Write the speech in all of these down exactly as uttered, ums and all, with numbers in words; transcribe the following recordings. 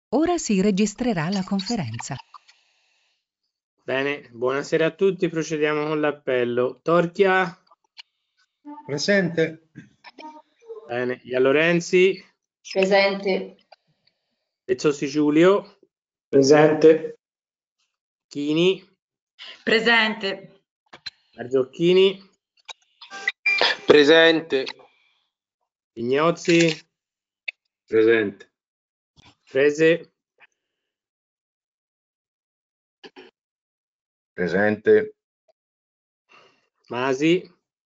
Ora si registrerà la conferenza. Bene, buonasera a tutti, procediamo con l'appello. Torchia? Presente. Bene, Ia Lorenzi? Presente. Vezzosi Giulio? Presente. Chini? Presente. Marzocchini? Presente. Ignozzi? Presente. Frese? Presente. Masi?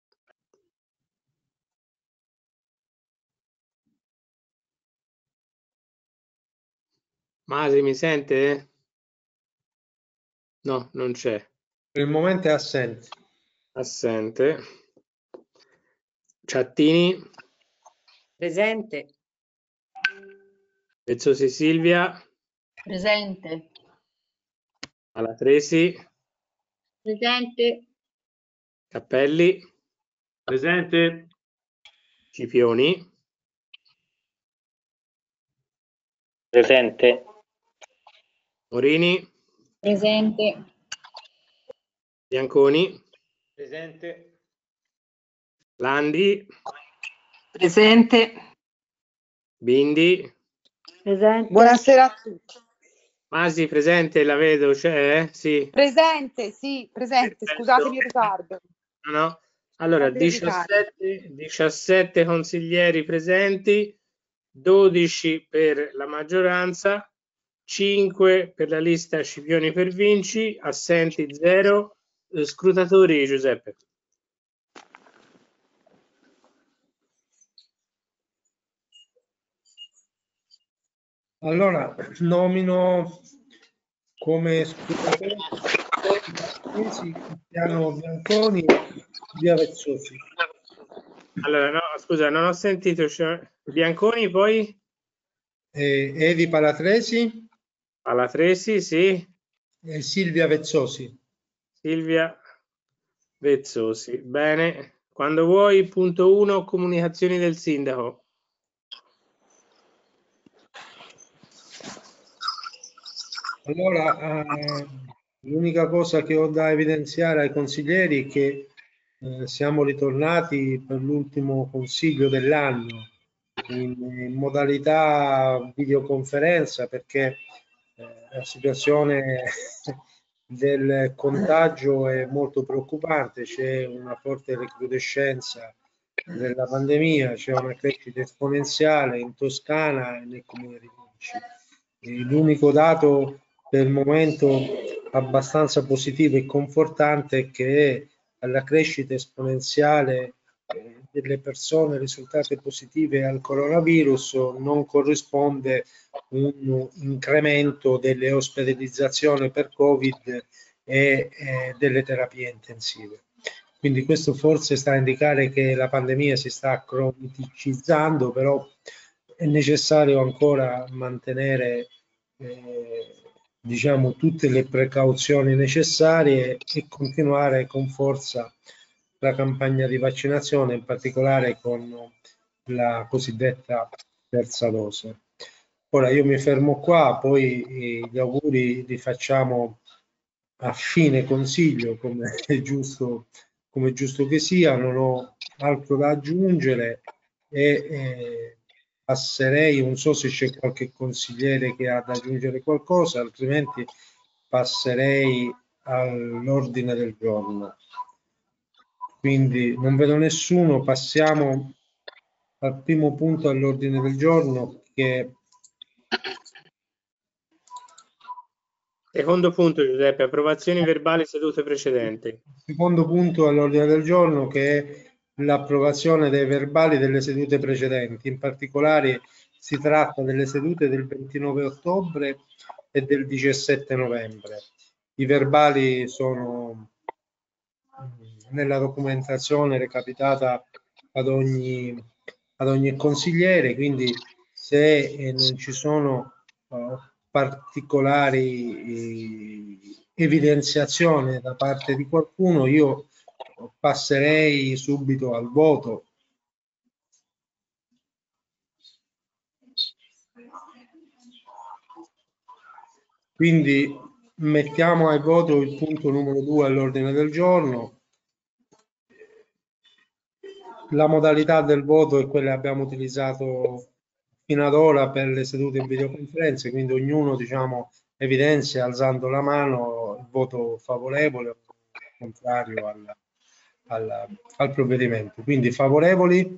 Masi mi sente? No, non c'è. Per il momento è assente. Assente. Ciattini? Presente. Vezzosi Silvia? Presente. Alatresi? Presente. Cappelli? Presente. Scipioni? Presente. Morini? Presente. Bianconi? Presente. Landi? Presente. Bindi? Presente. Buonasera a tutti. Masi presente, la vedo, c'è? Sì. Presente, sì, presente. Perfetto. Scusatemi il ritardo. No, no. Allora, Scusate il ritardo. diciassette, diciassette consiglieri presenti, dodici per la maggioranza, cinque per la lista Scipioni per Vinci, assenti zero, eh, scrutatori Giuseppe. Allora, nomino come scrutatori Cristiano Bianconi via Vezzosi. Allora, no, scusa, non ho sentito. Cioè, Bianconi, poi? Eh, Evi Palatresi Palatresi, sì. e Silvia Vezzosi. Silvia Vezzosi. Bene. Quando vuoi, punto uno, comunicazioni del sindaco. Allora, eh, l'unica cosa che ho da evidenziare ai consiglieri è che eh, siamo ritornati per l'ultimo consiglio dell'anno in, in modalità videoconferenza perché eh, la situazione del contagio è molto preoccupante, c'è una forte recrudescenza della pandemia, c'è una crescita esponenziale in Toscana e nel comune di Vinci. L'unico dato per il momento abbastanza positivo e confortante è che alla crescita esponenziale delle persone risultate positive al coronavirus non corrisponde un incremento delle ospedalizzazioni per Covid e eh, delle terapie intensive. Quindi questo forse sta a indicare che la pandemia si sta cronicizzando, però è necessario ancora mantenere eh, diciamo tutte le precauzioni necessarie e continuare con forza la campagna di vaccinazione, in particolare con la cosiddetta terza dose. Ora io mi fermo qua, poi eh, gli auguri li facciamo a fine consiglio, come è giusto, come è giusto che sia, non ho altro da aggiungere e eh, passerei, non so se c'è qualche consigliere che ha da aggiungere qualcosa, altrimenti passerei all'ordine del giorno. Quindi non vedo nessuno, passiamo al primo punto all'ordine del giorno che Secondo punto, Giuseppe, approvazioni verbali sedute precedenti. secondo punto all'ordine del giorno che è l'approvazione dei verbali delle sedute precedenti. In particolare si tratta delle sedute del ventinove ottobre e del diciassette novembre. I verbali sono nella documentazione recapitata ad ogni, ad ogni consigliere, quindi se eh, non ci sono uh, particolari eh, evidenziazioni da parte di qualcuno, io passerei subito al voto. Quindi mettiamo ai voto il punto numero due all'ordine del giorno. La modalità del voto è quella che abbiamo utilizzato fino ad ora per le sedute in videoconferenze, quindi ognuno, diciamo, evidenzia alzando la mano il voto favorevole o contrario al, al, al provvedimento. Quindi favorevoli?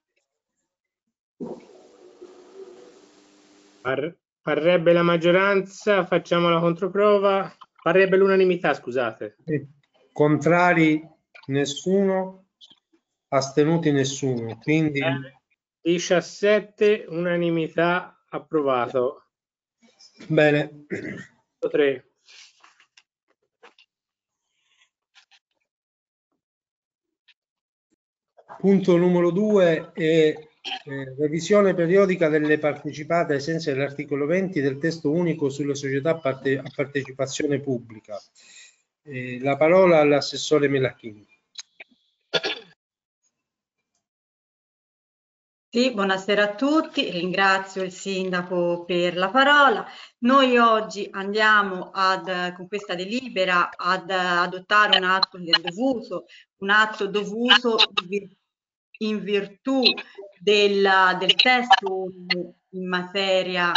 Par- parrebbe la maggioranza, facciamo la controprova. Parrebbe l'unanimità, scusate. Contrari nessuno, astenuti nessuno. Quindi diciassette, unanimità, approvato. bene. tre. Punto numero due è eh, revisione periodica delle partecipate ai sensi dell'articolo venti del testo unico sulle società parte, a partecipazione pubblica. Eh, la parola all'assessore Melacchini. Sì, buonasera a tutti, ringrazio il sindaco per la parola. Noi oggi andiamo ad, con questa delibera ad adottare un atto del dovuto, un atto dovuto in virtù del, del testo in materia.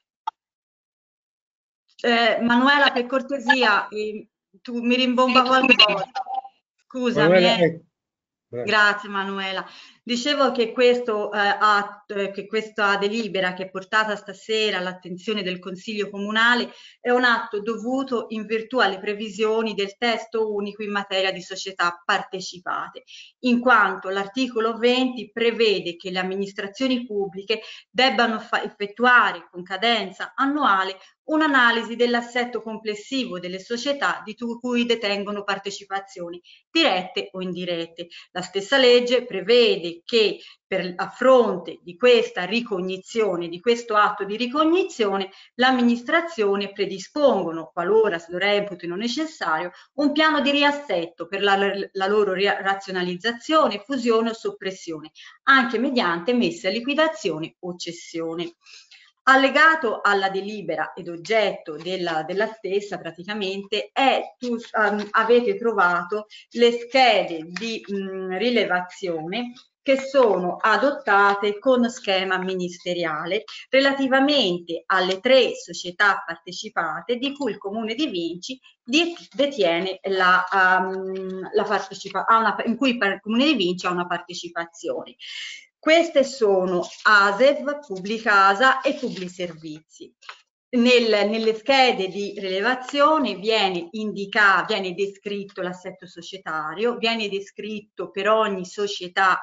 Eh, Manuela, per cortesia, eh, tu mi rimbomba qualcosa. Scusami. Manuela, eh. eh. Grazie Manuela. Dicevo che, questo, eh, atto, eh, che questa delibera che è portata stasera all'attenzione del Consiglio Comunale è un atto dovuto in virtù alle previsioni del testo unico in materia di società partecipate, in quanto l'articolo venti prevede che le amministrazioni pubbliche debbano effettuare con cadenza annuale un'analisi dell'assetto complessivo delle società di cui detengono partecipazioni dirette o indirette. La stessa legge prevede che per, a fronte di questa ricognizione, di questo atto di ricognizione, l'amministrazione predispongono, qualora se lo reputino necessario, un piano di riassetto per la, la loro razionalizzazione, fusione o soppressione, anche mediante messa a liquidazione o cessione. Allegato alla delibera ed oggetto della, della stessa praticamente è, tu, um, avete trovato le schede di mh, rilevazione che sono adottate con schema ministeriale relativamente alle tre società partecipate di cui il Comune di Vinci detiene la, um, la partecipazione, in cui il Comune di Vinci ha una partecipazione. Queste sono A S E V, Pubblicasa e Publiservizi. Nel, nelle schede di rilevazione viene indicato, viene descritto l'assetto societario, viene descritto per ogni società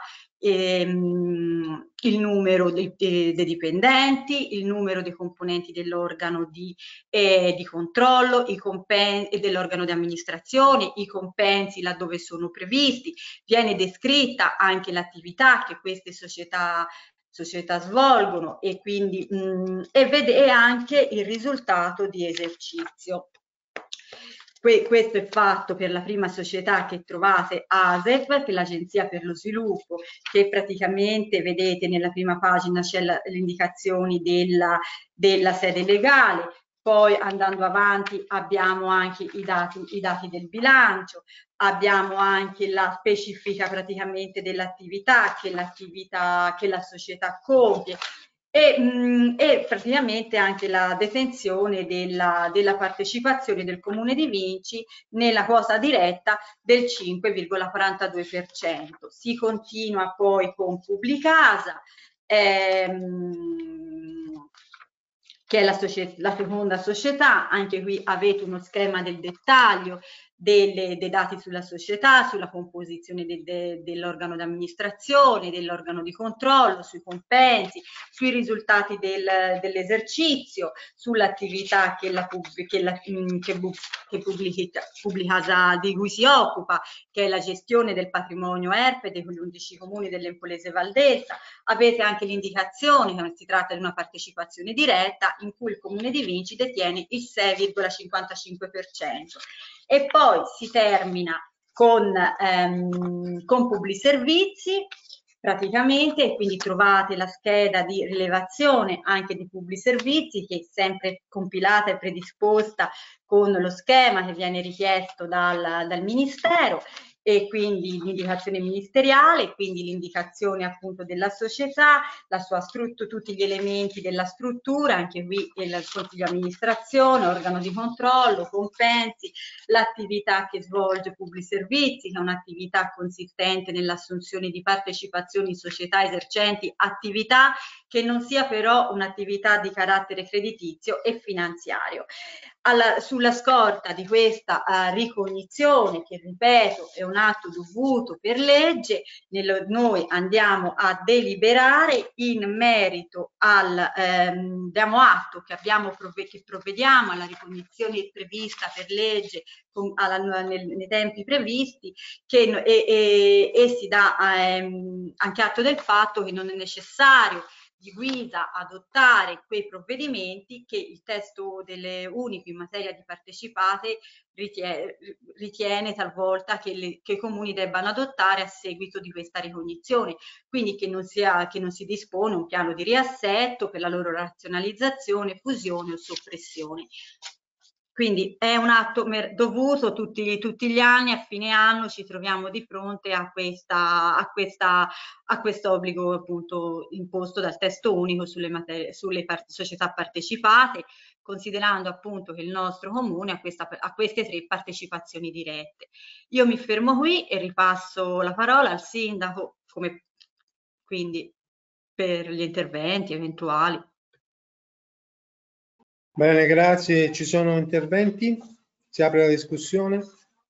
ehm, il numero dei, dei, dei dipendenti, il numero dei componenti dell'organo di, eh, di controllo, i compensi dell'organo di amministrazione, i compensi laddove sono previsti, viene descritta anche l'attività che queste società società svolgono e quindi mh, e vede e anche il risultato di esercizio. Que questo è fatto per la prima società che trovate, A S E F, che è l'Agenzia per lo Sviluppo, che praticamente vedete nella prima pagina c'è le indicazioni della, della sede legale. Poi andando avanti abbiamo anche i dati, i dati del bilancio, abbiamo anche la specifica praticamente dell'attività che l'attività che la società compie e, mh, e praticamente anche la detenzione della, della partecipazione del Comune di Vinci nella quota diretta del cinque virgola quarantadue per cento. Si continua poi con Pubblicasa, ehm, che è la, la seconda società. Anche qui avete uno schema del dettaglio delle, dei dati sulla società, sulla composizione de, de, dell'organo di amministrazione, dell'organo di controllo, sui compensi, sui risultati del, dell'esercizio, sull'attività che, la, che, la, che, che pubblica, pubblica, di cui si occupa, che è la gestione del patrimonio E R P E degli undici comuni dell'Empolese Valdelsa. Avete anche l'indicazione che si tratta di una partecipazione diretta in cui il Comune di Vinci detiene il sei virgola cinquantacinque per cento. E poi si termina con, ehm, con Publiservizi, praticamente, e quindi trovate la scheda di rilevazione anche di Publiservizi, che è sempre compilata e predisposta con lo schema che viene richiesto dal, dal Ministero, e quindi l'indicazione ministeriale, quindi l'indicazione appunto della società, la sua struttura, tutti gli elementi della struttura, anche qui il consiglio di amministrazione, organo di controllo, compensi, l'attività che svolge Publiservizi, che è un'attività consistente nell'assunzione di partecipazioni in società esercenti attività che non sia però un'attività di carattere creditizio e finanziario. Alla, sulla scorta di questa uh, ricognizione, che ripeto è un atto dovuto per legge, nello, noi andiamo a deliberare in merito al, ehm, diamo atto che, abbiamo prove che provvediamo alla ricognizione prevista per legge con, alla, nel, nei tempi previsti, che, e, e, e si dà ehm, anche atto del fatto che non è necessario di guida adottare quei provvedimenti che il testo delle unico in materia di partecipate ritiene, ritiene talvolta che, le, che i comuni debbano adottare a seguito di questa ricognizione, quindi che non, sia, che non si dispone un piano di riassetto per la loro razionalizzazione, fusione o soppressione. Quindi è un atto dovuto tutti, tutti gli anni, a fine anno ci troviamo di fronte a questa, a questa, a questo obbligo appunto imposto dal testo unico sulle, materie, sulle part società partecipate, considerando appunto che il nostro comune ha, questa, ha queste tre partecipazioni dirette. Io mi fermo qui e ripasso la parola al sindaco, come, quindi per gli interventi eventuali. Bene, grazie. Ci sono interventi? Si apre la discussione.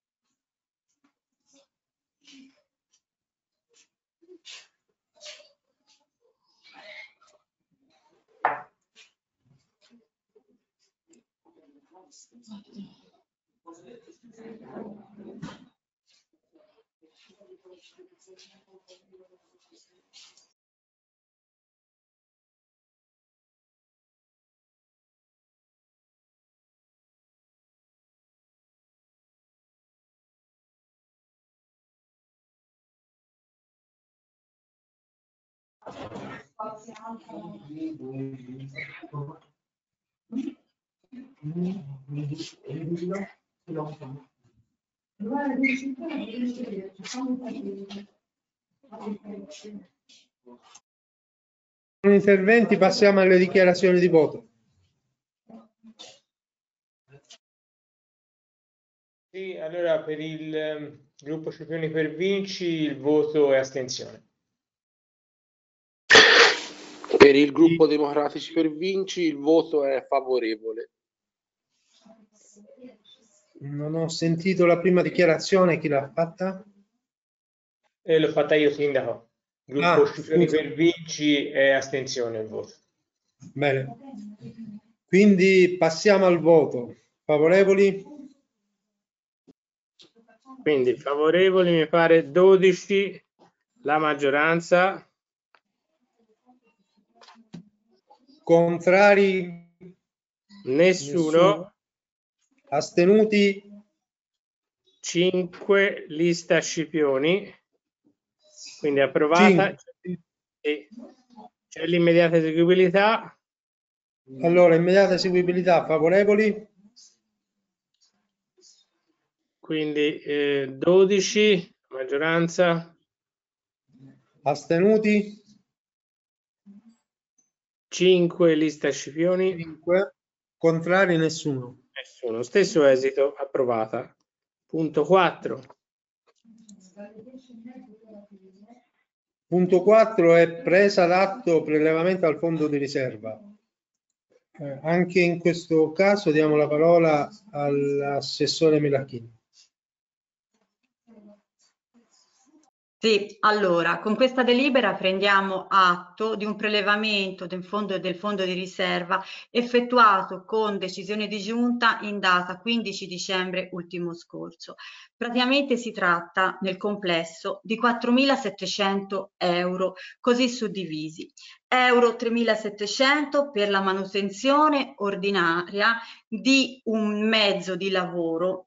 Interventi, passiamo alle dichiarazioni di voto. Sì, allora per il um, gruppo Scipioni per Vinci il voto è astensione. Per il gruppo Democratici per Vinci il voto è favorevole. Non ho sentito la prima dichiarazione, chi l'ha fatta? Eh, l'ho fatta io, sindaco. Gruppo Ah, Scipioni scusa. per Vinci è astensione il voto. Bene. Quindi passiamo al voto. Favorevoli? Quindi favorevoli mi pare dodici, la maggioranza. Contrari? Nessuno. Nessuno. Astenuti? cinque, lista Scipioni. Quindi approvata. E c'è l'immediata eseguibilità. Allora, immediata eseguibilità, favorevoli? Quindi eh, dodici, maggioranza. Astenuti? cinque, lista Scipioni. cinque. Contrari? Nessuno. Nessuno. Stesso esito, approvata. Punto quattro. Punto quattro è presa d'atto prelevamento al fondo di riserva. Eh, anche in questo caso diamo la parola all'assessore Milacchini. Sì, allora, con questa delibera prendiamo atto di un prelevamento del fondo, del fondo di riserva effettuato con decisione di giunta in data quindici dicembre ultimo scorso. Praticamente si tratta nel complesso di quattromilasettecento euro, così suddivisi. Euro tremilasettecento per la manutenzione ordinaria di un mezzo di lavoro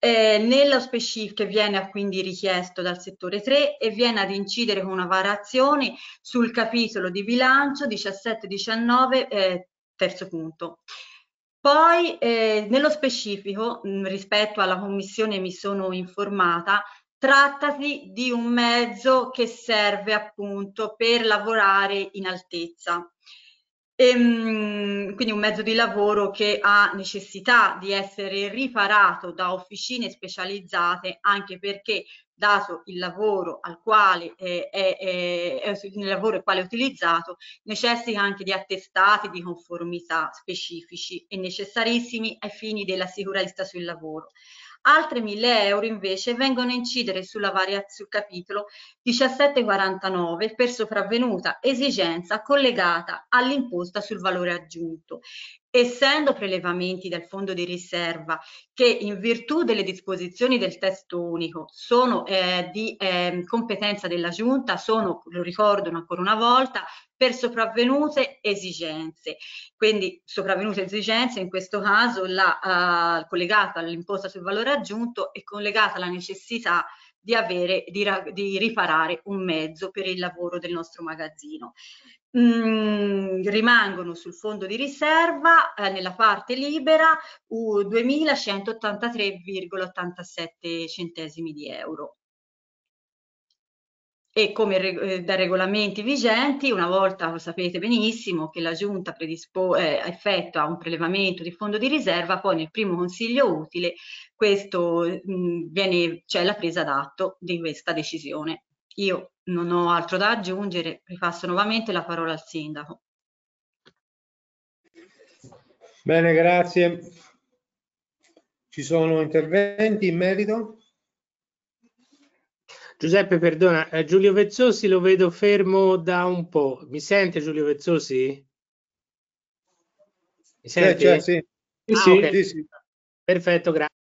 eh, nello specifico, che viene quindi richiesto dal settore tre e viene ad incidere con una variazione sul capitolo di bilancio diciassette diciannove, eh, terzo punto. Poi eh, nello specifico, mh, rispetto alla commissione mi sono informata, trattasi di un mezzo che serve appunto per lavorare in altezza. Ehm, quindi un mezzo di lavoro che ha necessità di essere riparato da officine specializzate, anche perché dato il lavoro al quale è, è, è, è il lavoro al quale è utilizzato, necessita anche di attestati di conformità specifici e necessarissimi ai fini della sicurezza sul lavoro. Altre mille euro invece vengono a incidere sulla varia, sul capitolo diciassette quarantanove per sopravvenuta esigenza collegata all'imposta sul valore aggiunto. Essendo prelevamenti del fondo di riserva che in virtù delle disposizioni del testo unico sono eh, di eh, competenza della Giunta, sono, lo ricordo ancora una volta, per sopravvenute esigenze. Quindi sopravvenute esigenze in questo caso la, uh, collegata all'imposta sul valore aggiunto e collegata alla necessità di avere, di, di riparare un mezzo per il lavoro del nostro magazzino. Mm, rimangono sul fondo di riserva eh, nella parte libera uh, duemilacentottantatré virgola ottantasette centesimi di euro. E come eh, da regolamenti vigenti, una volta lo sapete benissimo che la Giunta eh, effettua un prelevamento di fondo di riserva, poi nel primo consiglio utile questo mh, viene, c'è la presa d'atto di questa decisione. Io non ho altro da aggiungere, ripasso nuovamente la parola al Sindaco. Bene, grazie. Ci sono interventi in merito? Giuseppe, perdona, eh, Giulio Vezzosi lo vedo fermo da un po'. Mi sente Giulio Vezzosi? Mi senti? Cioè, sì. Sì, Ah, sì. okay. Sì, sì. Perfetto, grazie.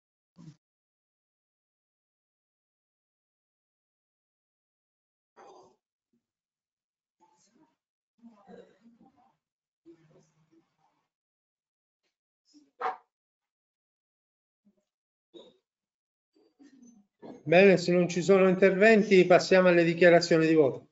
Bene, se non ci sono interventi passiamo alle dichiarazioni di voto.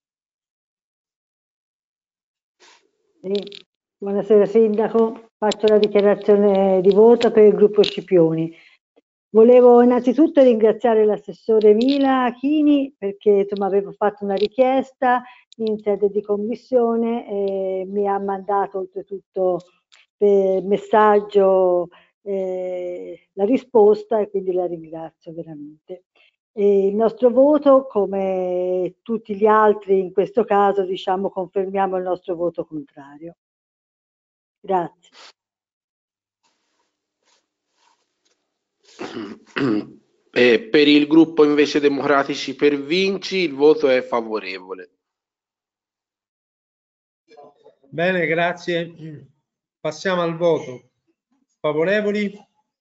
Sì. Buonasera Sindaco, faccio la dichiarazione di voto per il gruppo Scipioni. Volevo innanzitutto ringraziare l'assessore Mila Chini perché insomma avevo fatto una richiesta in sede di commissione e mi ha mandato oltretutto per messaggio eh, la risposta e quindi la ringrazio veramente. E il nostro voto, come tutti gli altri in questo caso, diciamo, confermiamo il nostro voto contrario. Grazie. E per il gruppo invece Democratici per Vinci il voto è favorevole. Bene, grazie. Passiamo al voto. Favorevoli?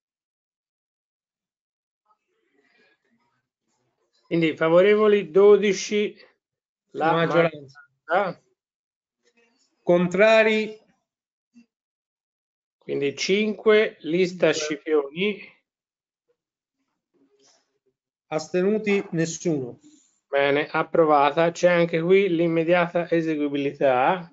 Quindi favorevoli dodici, la, la maggioranza. maggioranza. Contrari? Quindi cinque, lista Scipioni. Astenuti? Nessuno. Bene, approvata. C'è anche qui l'immediata eseguibilità.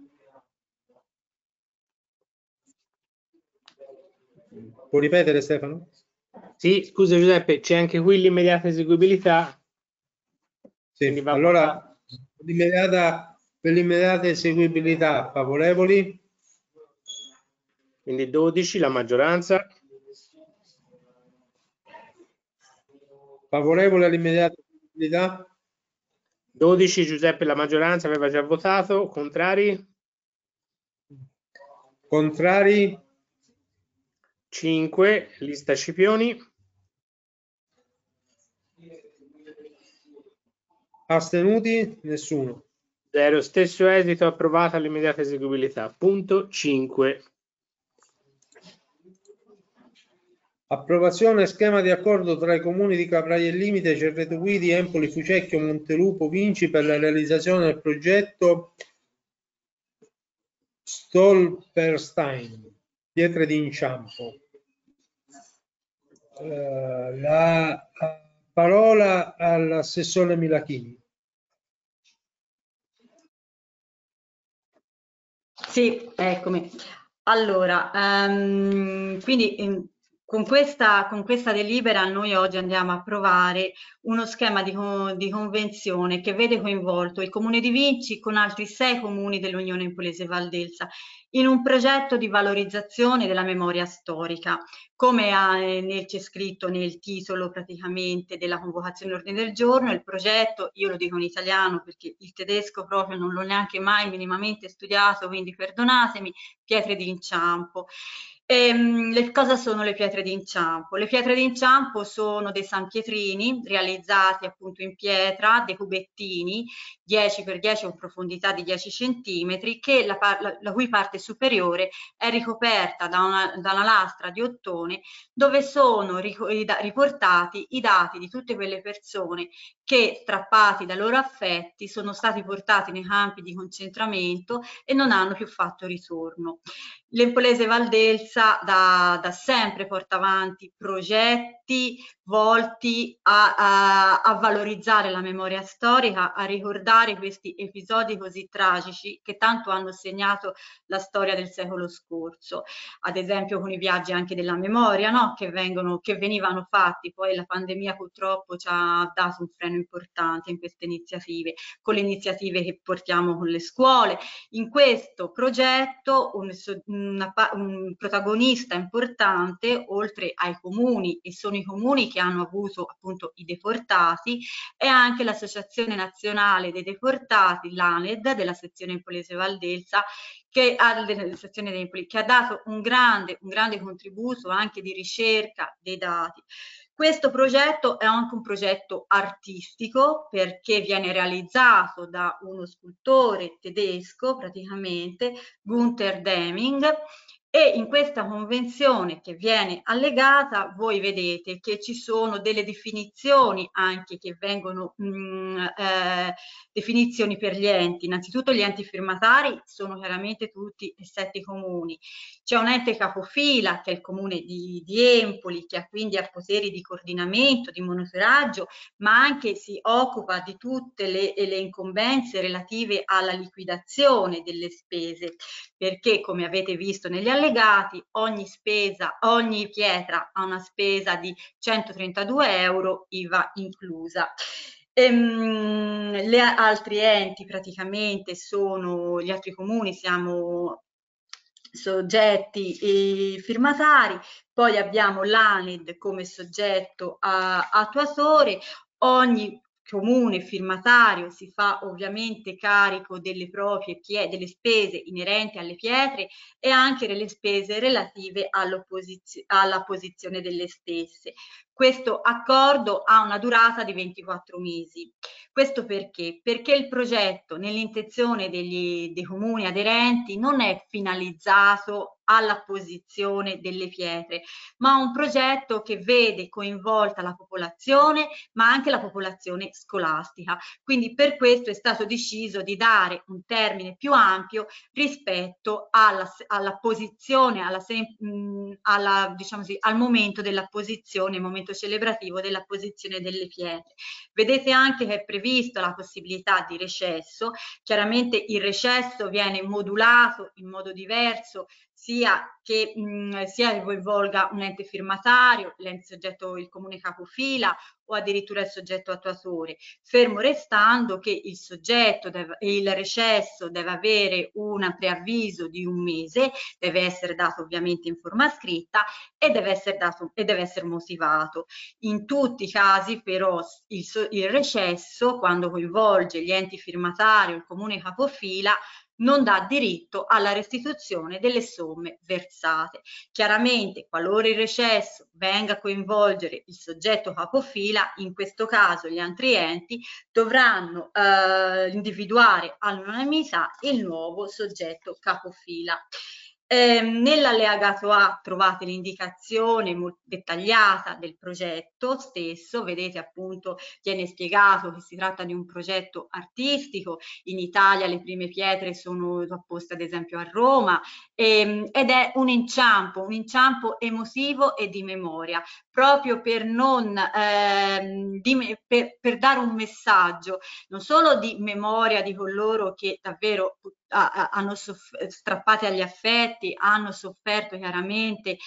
Può ripetere Stefano? Sì, scusa Giuseppe, c'è anche qui l'immediata eseguibilità. Sì, allora l'immediata, per l'immediata eseguibilità favorevoli? Quindi dodici, la maggioranza. Favorevole all'immediata eseguibilità? dodici, Giuseppe, la maggioranza aveva già votato. Contrari? Contrari? cinque, lista Scipioni. Astenuti? Nessuno. zero, stesso esito, approvata l'immediata eseguibilità. Punto cinque. Approvazione schema di accordo tra i comuni di Capraia e Limite, Cerreto Guidi, Empoli, Fucecchio, Montelupo, Vinci per la realizzazione del progetto Stolperstein, pietre d'inciampo. eh, la parola all'assessore Milachini. Sì, eccomi. Allora, ehm, quindi in- con questa, con questa delibera noi oggi andiamo a approvare uno schema di, con- di convenzione che vede coinvolto il Comune di Vinci con altri sei comuni dell'Unione Empolese Valdelsa in un progetto di valorizzazione della memoria storica. Come ha, eh, nel- c'è scritto nel titolo praticamente della convocazione ordine del giorno, il progetto, io lo dico in italiano perché il tedesco proprio non l'ho neanche mai minimamente studiato, quindi perdonatemi, pietre d'inciampo. Ehm, le, cosa sono le pietre d'inciampo? Le pietre d'inciampo sono dei sanpietrini realizzati appunto in pietra, dei cubettini dieci per dieci con profondità di dieci centimetri, che la, la, la cui parte superiore è ricoperta da una, da una lastra di ottone dove sono riportati i dati di tutte quelle persone che, strappati dai loro affetti, sono stati portati nei campi di concentramento e non hanno più fatto ritorno. L'Empolese Valdelsa da, da sempre porta avanti progetti volti a, a, a valorizzare la memoria storica, a ricordare questi episodi così tragici che tanto hanno segnato la storia del secolo scorso, ad esempio con i viaggi anche della memoria, no? che, vengono, che venivano fatti, poi la pandemia purtroppo ci ha dato un freno importante in queste iniziative, con le iniziative che portiamo con le scuole. In questo progetto un, una, un protagonista importante, oltre ai comuni, e sono i comuni che hanno avuto appunto i deportati, è anche l'Associazione Nazionale dei Deportati, l'A N E D, della sezione Empolese Valdelsa, che ha, della sezione dei Empoli, che ha dato un grande, un grande contributo anche di ricerca dei dati. Questo progetto è anche un progetto artistico perché viene realizzato da uno scultore tedesco, praticamente, Gunther Deming, e in questa convenzione che viene allegata voi vedete che ci sono delle definizioni anche che vengono mh, eh, definizioni per gli enti. Innanzitutto gli enti firmatari sono chiaramente tutti e sette comuni. C'è un ente capofila che è il comune di, di Empoli, che ha quindi ha poteri di coordinamento, di monitoraggio, ma anche si occupa di tutte le, le incombenze relative alla liquidazione delle spese, perché come avete visto negli allegati ogni spesa, ogni pietra ha una spesa di centotrentadue euro I V A inclusa. Ehm, gli altri enti praticamente sono gli altri comuni, siamo soggetti e firmatari, poi abbiamo l'A N E D come soggetto a, attuatore, ogni comune firmatario si fa ovviamente carico delle proprie pie- delle spese inerenti alle pietre e anche delle spese relative alla posizione delle stesse. Questo accordo ha una durata di ventiquattro mesi. Questo perché? Perché il progetto nell'intenzione degli, dei comuni aderenti non è finalizzato alla posizione delle pietre, ma un progetto che vede coinvolta la popolazione, ma anche la popolazione scolastica. Quindi per questo è stato deciso di dare un termine più ampio rispetto alla, alla posizione, alla, alla, diciamo così, al momento della posizione, il momento celebrativo della posizione delle pietre. Vedete anche che è prevista la possibilità di recesso, chiaramente il recesso viene modulato in modo diverso, sia che mh, sia coinvolga un ente firmatario, l'ente soggetto, il comune capofila o addirittura il soggetto attuatore, fermo restando che il soggetto, deve, il recesso deve avere un preavviso di un mese, deve essere dato ovviamente in forma scritta e deve essere dato e deve essere motivato. In tutti i casi però il, il recesso, quando coinvolge gli enti firmatari o il comune capofila, non dà diritto alla restituzione delle somme versate. Chiaramente, qualora il recesso venga a coinvolgere il soggetto capofila, in questo caso gli altri enti dovranno eh, individuare all'unanimità il nuovo soggetto capofila. Eh, nell'allegato A trovate l'indicazione molto dettagliata del progetto stesso, vedete appunto viene spiegato che si tratta di un progetto artistico, in Italia le prime pietre sono apposte ad esempio a Roma, ehm, ed è un inciampo, un inciampo emotivo e di memoria, proprio per, non, ehm, di, per, per dare un messaggio non solo di memoria di coloro che davvero a, a, hanno strappati agli affetti, hanno sofferto chiaramente,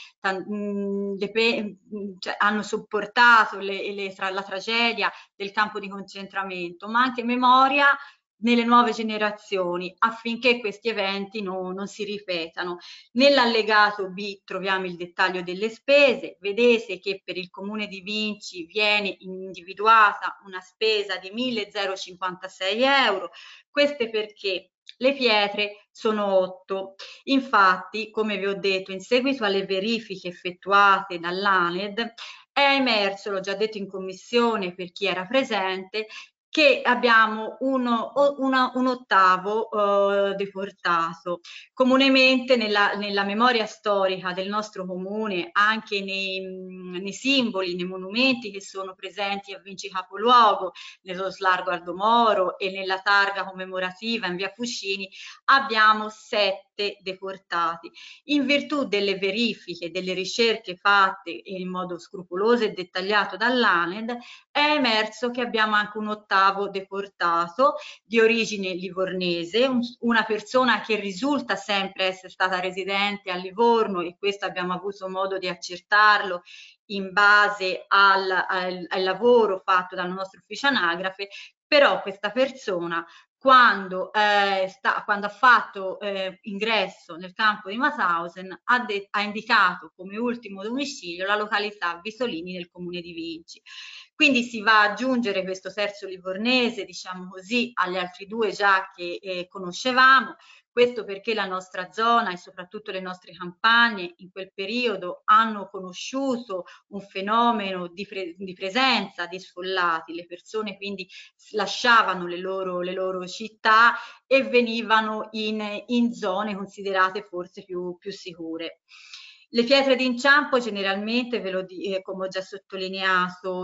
mh, le, cioè, hanno sopportato le, le, tra, la tragedia del campo di concentramento, ma anche memoria nelle nuove generazioni affinché questi eventi no, non si ripetano. Nell'allegato B troviamo il dettaglio delle spese, vedete che per il comune di Vinci viene individuata una spesa di millecinquantasei euro, queste perché le pietre sono otto. Infatti, come vi ho detto, in seguito alle verifiche effettuate dall'ANED è emerso, l'ho già detto in commissione per chi era presente, che abbiamo uno, una, un ottavo uh, deportato. Comunemente nella, nella memoria storica del nostro comune, anche nei, nei simboli, nei monumenti che sono presenti a Vinci Capoluogo, nello Slargo Ardomoro e nella targa commemorativa in via Fuscini, abbiamo sette deportati. In virtù delle verifiche, delle ricerche fatte in modo scrupoloso e dettagliato dall'ANED, è emerso che abbiamo anche un ottavo deportato di origine livornese, un, una persona che risulta sempre essere stata residente a Livorno, e questo abbiamo avuto modo di accertarlo in base al, al, al lavoro fatto dal nostro ufficio anagrafe, però questa persona quando, eh, sta, quando ha fatto eh, ingresso nel campo di Mauthausen ha, ha indicato come ultimo domicilio la località Visolini nel comune di Vinci. Quindi si va ad aggiungere questo terzo livornese, diciamo così, agli altri due già che eh, conoscevamo. Questo perché la nostra zona e soprattutto le nostre campagne in quel periodo hanno conosciuto un fenomeno di, pre di presenza di sfollati, le persone quindi lasciavano le loro, le loro città e venivano in, in zone considerate forse più, più sicure. Le pietre d'inciampo generalmente, ve lo dico, come ho già sottolineato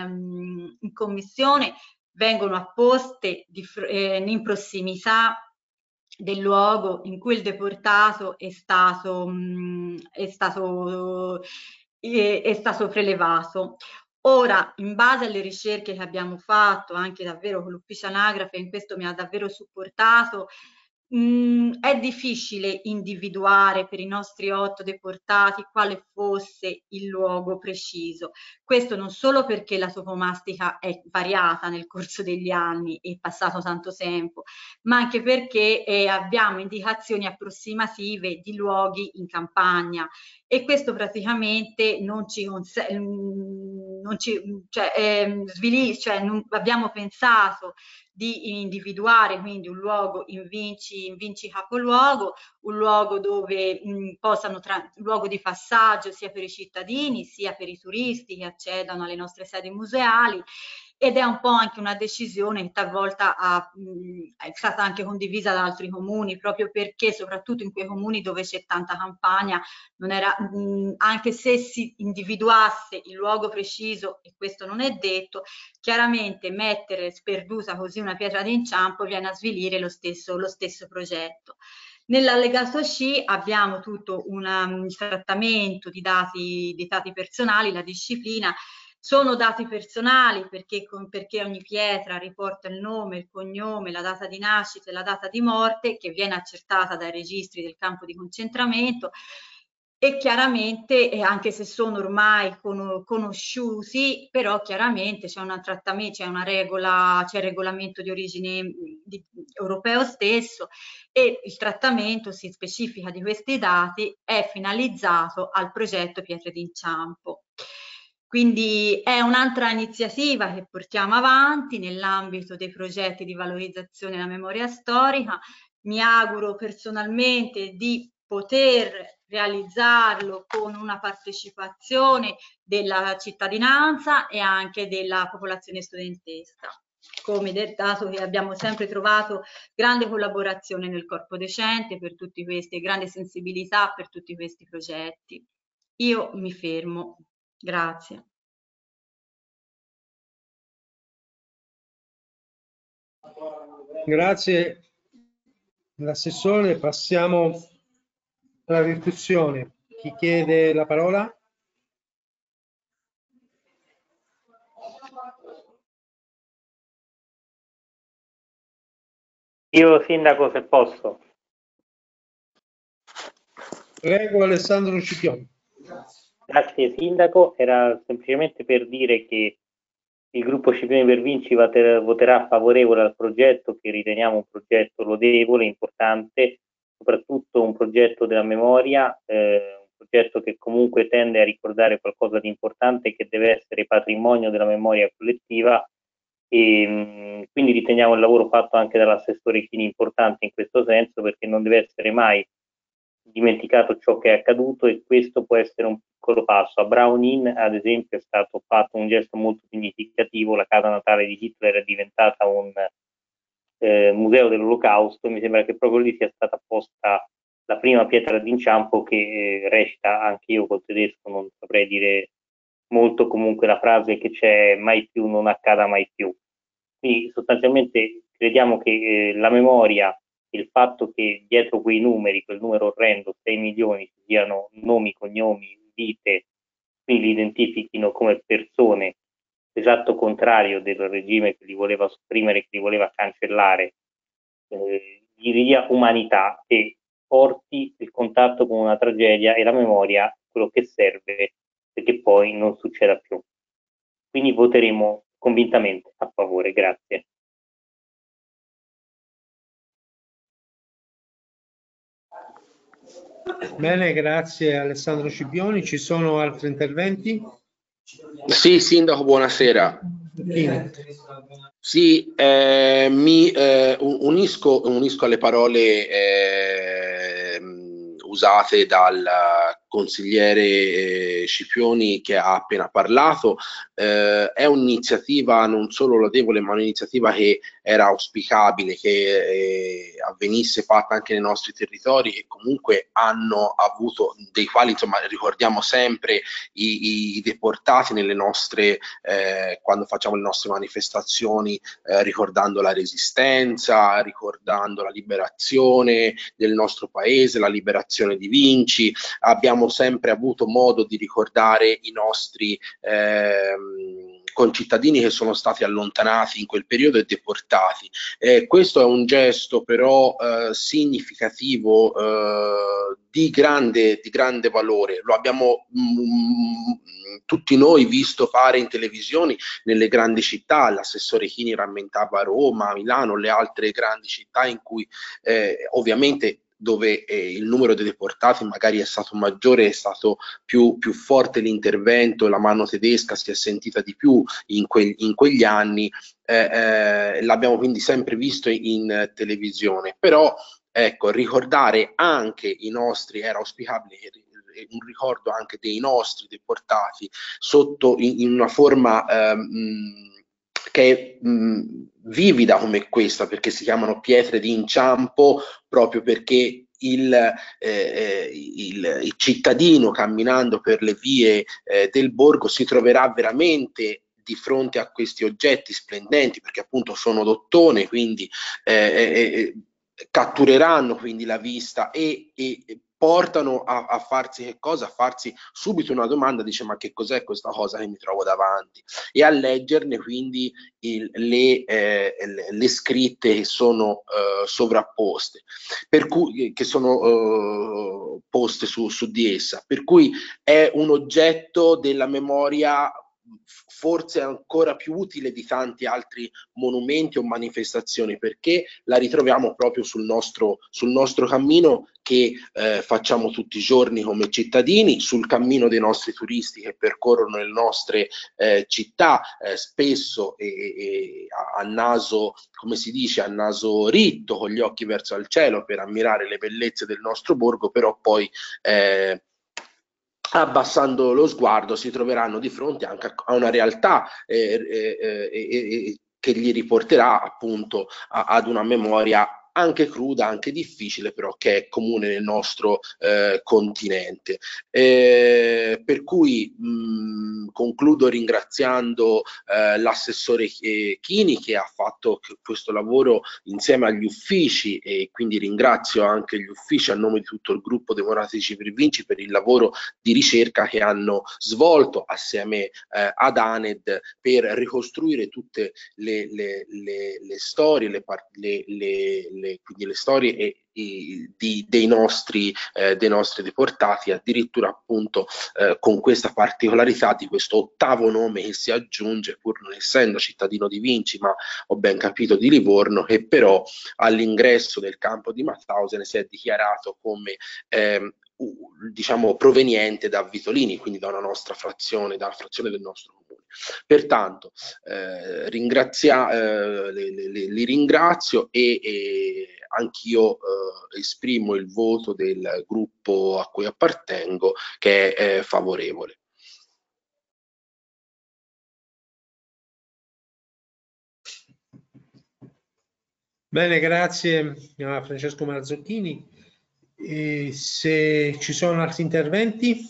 in, in commissione, vengono apposte di, eh, in prossimità del luogo in cui il deportato è stato, mh, è stato, è, è stato prelevato. Ora, in base alle ricerche che abbiamo fatto, anche davvero con l'ufficio anagrafe, in questo mi ha davvero supportato, mh, è difficile individuare per i nostri otto deportati quale fosse il luogo preciso. Questo non solo perché la topomastica è variata nel corso degli anni, è passato tanto tempo, ma anche perché eh, abbiamo indicazioni approssimative di luoghi in campagna, e questo praticamente non ci consente, non ci, cioè, eh, svili, cioè non abbiamo pensato di individuare quindi un luogo in Vinci, in Vinci Capoluogo, un luogo dove mh, possano un luogo di passaggio sia per i cittadini sia per i turisti che accedono alle nostre sedi museali, ed è un po' anche una decisione che talvolta ha, mh, è stata anche condivisa da altri comuni, proprio perché soprattutto in quei comuni dove c'è tanta campagna, non era, mh, anche se si individuasse il luogo preciso, e questo non è detto, chiaramente mettere sperduta così una pietra d'inciampo viene a svilire lo stesso, lo stesso progetto. Nell'allegato C abbiamo tutto un um, trattamento di dati, di dati personali, la disciplina. Sono dati personali perché, perché ogni pietra riporta il nome, il cognome, la data di nascita e la data di morte, che viene accertata dai registri del campo di concentramento, e chiaramente, eh, anche se sono ormai con, conosciuti, però chiaramente c'è un trattamento, c'è una regola, c'è il regolamento di origine di, europeo stesso, e il trattamento si specifica di questi dati è finalizzato al progetto Pietre d'inciampo. Quindi è un'altra iniziativa che portiamo avanti nell'ambito dei progetti di valorizzazione della memoria storica. Mi auguro personalmente di poter realizzarlo con una partecipazione della cittadinanza e anche della popolazione studentesca. come dato che abbiamo sempre trovato grande collaborazione nel corpo docente per tutti questi, grande sensibilità per tutti questi progetti. Io mi fermo. Grazie. Grazie all'assessore. Passiamo alla discussione. Chi chiede la parola? Io sindaco, se posso. Prego, Alessandro Scipioni. Grazie sindaco, era semplicemente per dire che il gruppo Scipioni per Vinci voterà favorevole al progetto, che riteniamo un progetto lodevole, importante, soprattutto un progetto della memoria, eh, un progetto che comunque tende a ricordare qualcosa di importante che deve essere patrimonio della memoria collettiva, e mh, quindi riteniamo il lavoro fatto anche dall'assessore Chini importante in questo senso, perché non deve essere mai dimenticato ciò che è accaduto, e questo può essere un piccolo passo. A Brown Inn, ad esempio, è stato fatto un gesto molto significativo. La casa natale di Hitler è diventata un eh, museo dell'Olocausto, e mi sembra che proprio lì sia stata posta la prima pietra d'inciampo, che eh, recita, anche io col tedesco non saprei dire molto, comunque la frase che c'è: mai più, non accada mai più. Quindi sostanzialmente crediamo che eh, la memoria, il fatto che dietro quei numeri, quel numero orrendo, sei milioni, ci siano nomi, cognomi, vite, quindi li identifichino come persone, esatto contrario del regime che li voleva sopprimere, che li voleva cancellare, eh, gli dia umanità e porti il contatto con una tragedia e la memoria quello che serve perché poi non succeda più. Quindi voteremo convintamente a favore. Grazie. Bene, grazie Alessandro Scipioni. Ci sono altri interventi? Sì, sindaco, buonasera. Chini. Sì, eh, mi eh, unisco, unisco alle parole eh, usate dal consigliere eh, Scipioni, che ha appena parlato. Eh, è un'iniziativa non solo lodevole, ma un'iniziativa che era auspicabile che eh, avvenisse, fatta anche nei nostri territori, che comunque hanno avuto, dei quali insomma ricordiamo sempre i, i deportati nelle nostre, eh, quando facciamo le nostre manifestazioni, eh, ricordando la resistenza, ricordando la liberazione del nostro paese, la liberazione di Vinci. Abbiamo sempre avuto modo di ricordare i nostri ehm, concittadini che sono stati allontanati in quel periodo e deportati. Eh, questo è un gesto però eh, significativo, eh, di grande, di grande valore. Lo abbiamo mh, tutti noi visto fare in televisioni nelle grandi città. L'assessore Chini rammentava Roma, Milano, le altre grandi città in cui eh, ovviamente dove eh, il numero dei deportati magari è stato maggiore, è stato più, più forte l'intervento, la mano tedesca si è sentita di più in, que in quegli anni, eh, eh, l'abbiamo quindi sempre visto in, in televisione. Però ecco, ricordare anche i nostri, era auspicabile un ricordo anche dei nostri deportati sotto in, in una forma ehm, che è mh, vivida come questa, perché si chiamano pietre di inciampo proprio perché il, eh, il, il cittadino camminando per le vie eh, del borgo si troverà veramente di fronte a questi oggetti splendenti, perché appunto sono d'ottone, quindi eh, eh, cattureranno quindi la vista e, e portano a, a farsi che cosa? A farsi subito una domanda, dice: ma che cos'è questa cosa che mi trovo davanti? E a leggerne quindi il, le, eh, le, le scritte che sono eh, sovrapposte, per cui, che sono eh, poste su, su di essa, per cui è un oggetto della memoria forse ancora più utile di tanti altri monumenti o manifestazioni, perché la ritroviamo proprio sul nostro, sul nostro cammino che eh, facciamo tutti i giorni come cittadini, sul cammino dei nostri turisti che percorrono le nostre eh, città, eh, spesso e, e a, a naso, come si dice, a naso ritto, con gli occhi verso il cielo per ammirare le bellezze del nostro borgo, però poi eh, abbassando lo sguardo si troveranno di fronte anche a una realtà eh, eh, eh, che gli riporterà appunto a, ad una memoria anche cruda, anche difficile, però che è comune nel nostro eh, continente. Eh, per cui mh, concludo ringraziando eh, l'assessore Chini, che ha fatto questo lavoro insieme agli uffici, e quindi ringrazio anche gli uffici a nome di tutto il gruppo Democratici per Vinci per il lavoro di ricerca che hanno svolto assieme eh, ad ANED per ricostruire tutte le, le, le, le storie, le, le, le Le, quindi le storie e, e, di, dei, nostri, eh, dei nostri deportati, addirittura appunto eh, con questa particolarità di questo ottavo nome che si aggiunge, pur non essendo cittadino di Vinci, ma ho ben capito di Livorno, che però all'ingresso del campo di Mauthausen si è dichiarato come eh, diciamo proveniente da Vitolini, quindi da una nostra frazione, dalla frazione del nostro comune. Pertanto eh, ringrazia, eh, li, li, li ringrazio e, e anch'io eh, esprimo il voto del gruppo a cui appartengo, che è eh, favorevole. Bene, grazie a Francesco Marzocchini. E se ci sono altri interventi?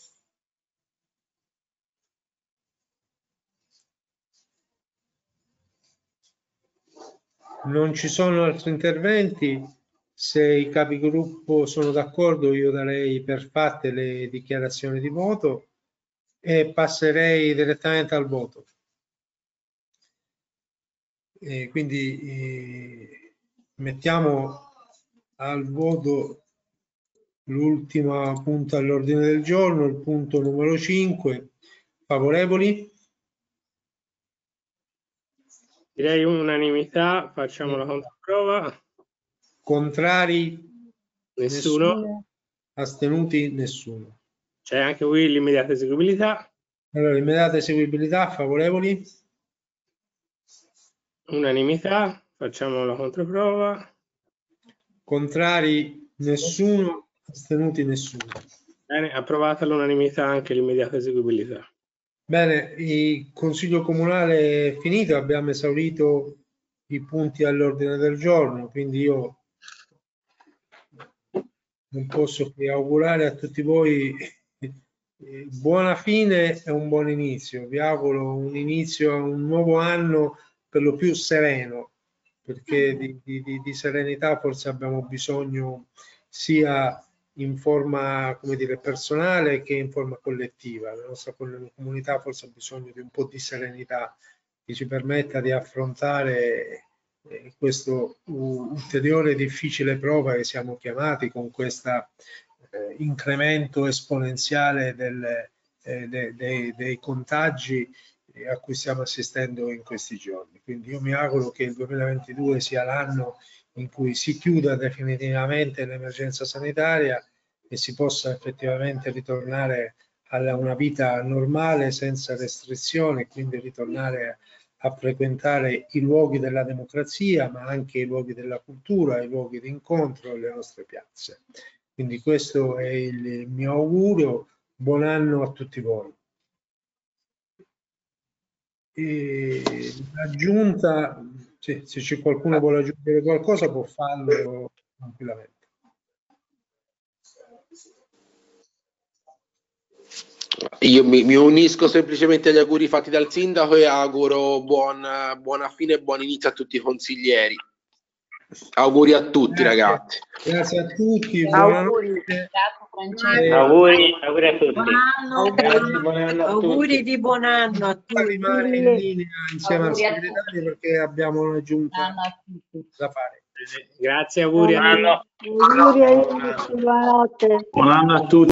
Non ci sono altri interventi. Se i capigruppo sono d'accordo, io darei per fatte le dichiarazioni di voto e passerei direttamente al voto. E quindi eh, mettiamo al voto l'ultimo punto all'ordine del giorno, il punto numero cinque. Favorevoli? Direi unanimità, facciamo la controprova. Contrari? Nessuno. Nessuno. Astenuti? Nessuno. C'è anche qui l'immediata eseguibilità. Allora, immediata eseguibilità, favorevoli? Unanimità, facciamo la controprova. Contrari? Nessuno. Astenuti? Nessuno. Bene, approvata all'unanimità anche l'immediata eseguibilità. Bene, il Consiglio Comunale è finito, abbiamo esaurito i punti all'ordine del giorno, quindi io non posso che augurare a tutti voi buona fine e un buon inizio. Vi auguro un inizio a un nuovo anno per lo più sereno, perché di, di, di serenità forse abbiamo bisogno sia in forma, come dire, personale che in forma collettiva. La nostra comunità forse ha bisogno di un po' di serenità che ci permetta di affrontare eh, questo uh, ulteriore difficile prova che siamo chiamati con questo eh, incremento esponenziale del, eh, de, de, dei contagi eh, a cui stiamo assistendo in questi giorni. Quindi io mi auguro che il duemilaventidue sia l'anno in cui si chiuda definitivamente l'emergenza sanitaria e si possa effettivamente ritornare a una vita normale senza restrizioni, quindi ritornare a frequentare i luoghi della democrazia, ma anche i luoghi della cultura, i luoghi di incontro, le nostre piazze. Quindi questo è il mio augurio. Buon anno a tutti voi. E la Giunta, se, se c'è qualcuno che vuole aggiungere qualcosa può farlo tranquillamente. Io mi, mi unisco semplicemente agli auguri fatti dal sindaco e auguro buon, buona fine e buon inizio a tutti i consiglieri. Auguri a tutti. Grazie. Ragazzi. Grazie a tutti. Auguri. Eh, auguri, auguri a tutti. Buon anno. Grazie, buon anno a Auguri tutti. di buon anno a tutti. Rimane in linea insieme al segretario perché abbiamo una giunta da fare. Grazie, auguri. Buon anno. Auguri a tutti, buonanotte. Buon anno a tutti.